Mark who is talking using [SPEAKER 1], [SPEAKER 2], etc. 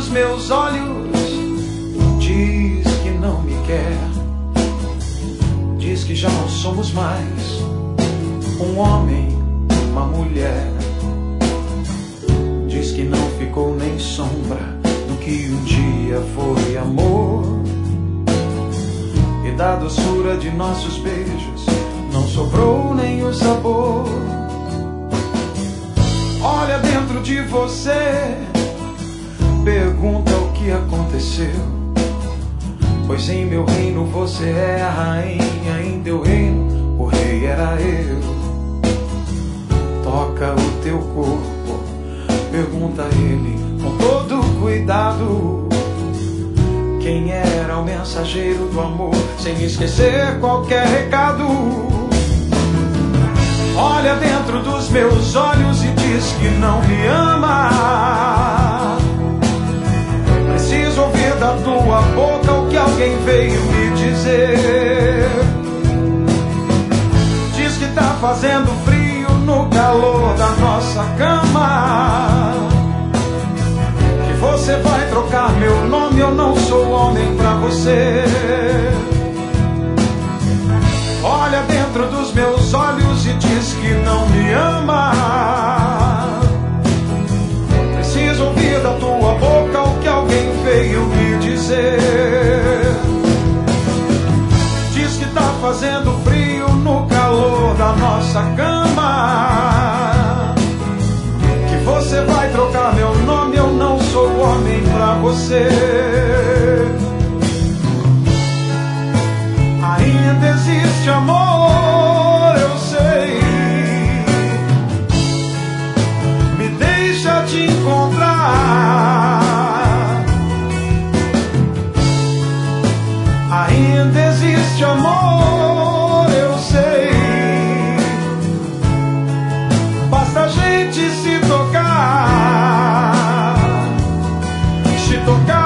[SPEAKER 1] dos meus olhos, diz que não me quer. Diz que já não somos mais um homem, uma mulher. Diz que não ficou nem sombra do que um dia foi amor. E da doçura de nossos beijos não sobrou nem o sabor. Olha dentro de você, pergunta o que aconteceu. Pois em meu reino você é a rainha, em teu reino o rei era eu. Toca o teu corpo, pergunta a ele com todo cuidado quem era o mensageiro do amor, sem esquecer qualquer recado. Olha dentro dos meus olhos e diz que não me ama. Preciso ouvir da tua boca o que alguém veio me dizer. Diz que tá fazendo frio no calor da nossa cama, que você vai trocar meu nome, eu não sou homem pra você. Olha dentro dos meus olhos e diz que não me ama. Preciso ouvir da tua boca o que alguém veio me dizer. Diz que tá fazendo frio no calor da nossa cama, que você vai trocar meu nome, eu não sou homem pra você. Ainda existe amor, eu sei. Me deixa te encontrar. Ainda existe amor, eu sei. Basta a gente se tocar. Se tocar.